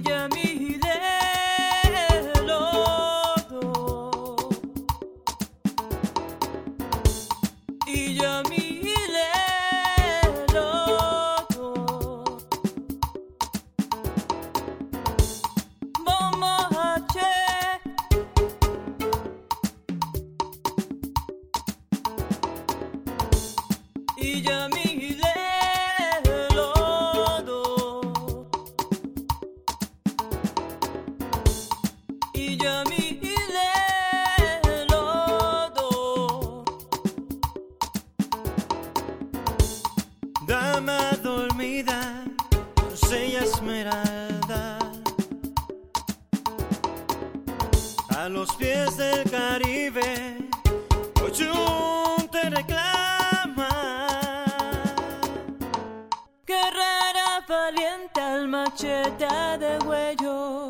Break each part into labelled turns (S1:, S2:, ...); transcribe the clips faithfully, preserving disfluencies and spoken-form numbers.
S1: Dama dormida, doncella esmeralda, a los pies del Caribe, Oyun te reclama.
S2: Guerrera valiente al machete de huello,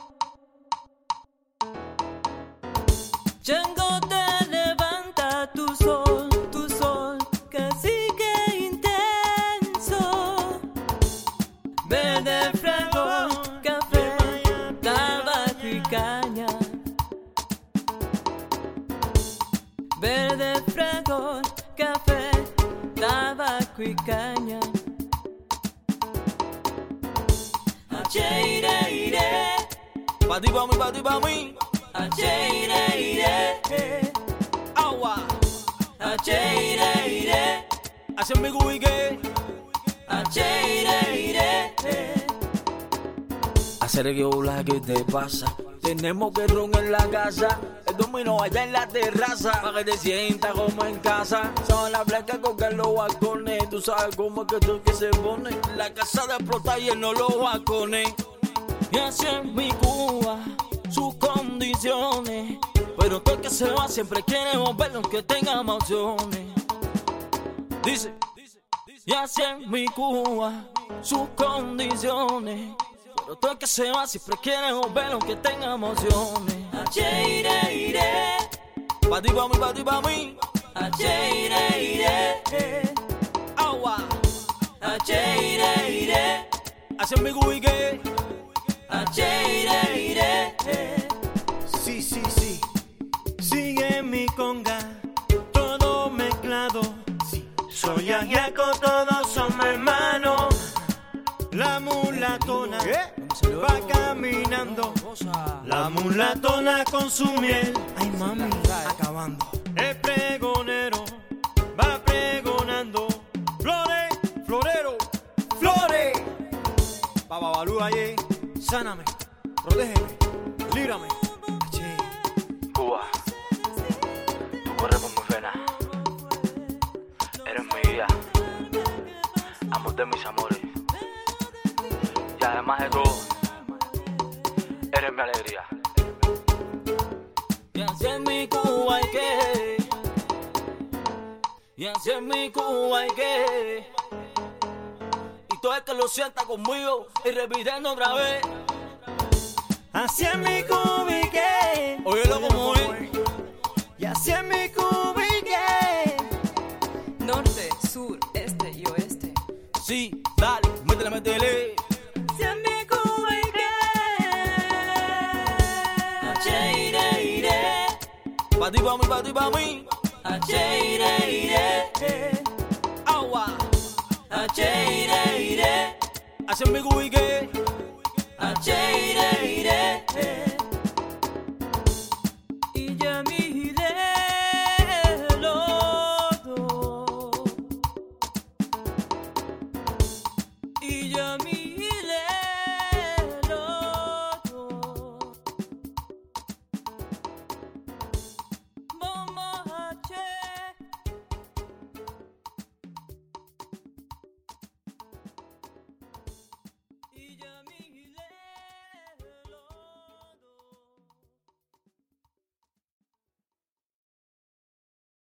S2: Django te levanta tu sol, tu sol que sigue intenso. Verde fragor, café, tabaco y caña. Verde fragor, café, tabaco y caña. Ache ire ire,
S3: pa' ti, pa' mí, pa' ti, pa' mí.
S2: ache ire ire,
S3: Agua,
S2: ache ire ire,
S3: hacen mi guique.
S2: ache ire ire.
S3: Hacer que hola, ¿qué te pasa? Tenemos que ron en la casa, el dominó allá en la terraza, para que te sientas como en casa. Son las blancas con que los balcones, tú sabes cómo es que tú que se pone. La casa de explota y no los balcones. Y así es mi Cuba, sus condiciones, pero todo el que se va siempre quiere volverlo aunque tenga más opciones. Dice, y así es mi Cuba, sus condiciones, pero todo el que se va siempre quiere volverlo aunque tenga emociones.
S2: Ache ire ire,
S3: Pa' ti, pa' mí, pa' ti, pa' mí.
S2: ache ire ire,
S3: Agua,
S2: ache ire ire,
S3: hacen mi guique.
S2: ache ire ire.
S1: Sí, sí, sí, sigue mi conga, todo mezclado. Sí. Soy ajiaco, todos somos hermanos. La mulatona va caminando, la mulatona con su miel. Ay, mami, acabando. El pregonero va pregonando. Flores, florero, flores. Bababalú allí, sáname, protégeme, líbrame. Che.
S4: Cuba, tú corres por mi vena, eres mi vida, amor de mis amores, y además de todo, eres mi alegría.
S3: Y así es mi Cuba y que, y así es mi Cuba y que, y todo el que lo sienta conmigo y repitiendo otra vez.
S1: Así es mi cubique.
S3: Óyelo como es.
S1: Y así es mi cubique.
S2: Norte, sur, este y oeste.
S3: Sí, dale, métele, métele.
S2: Si es mi cubique. Ache ire ire,
S3: Pa' ti, pa' mí, pa' ti, pa' mí.
S2: ache ire ire,
S3: Agua,
S2: ache ire ire,
S3: hacen mi guique.
S2: ache ire ire.